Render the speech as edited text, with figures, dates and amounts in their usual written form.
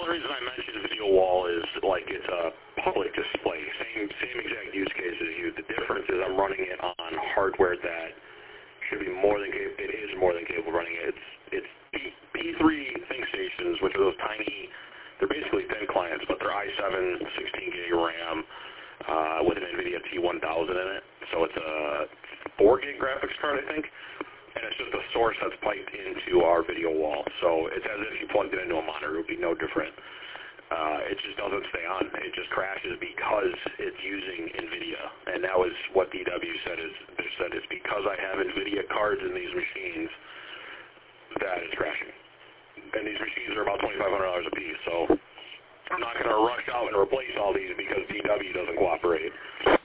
only reason I mentioned video wall is like it's a public display, same exact use case as you. The difference is I'm running it on hardware that should be more than capable. It is more than capable of running it. It's P3 ThinkStations, which are those tiny. They're basically thin clients, but they're i7 16 gig RAM with an NVIDIA T1000 in it. So it's a 4 gig graphics card, I think. And it's just a source that's piped into our video wall. So it's as if you plugged it into a monitor. It would be no different. It just doesn't stay on. It just crashes because it's using NVIDIA. And that was what DW said. They said it's because I have NVIDIA cards in these machines that it's crashing. And these machines are about $2,500 a piece. So I'm not going to rush out and replace all these because DW doesn't cooperate.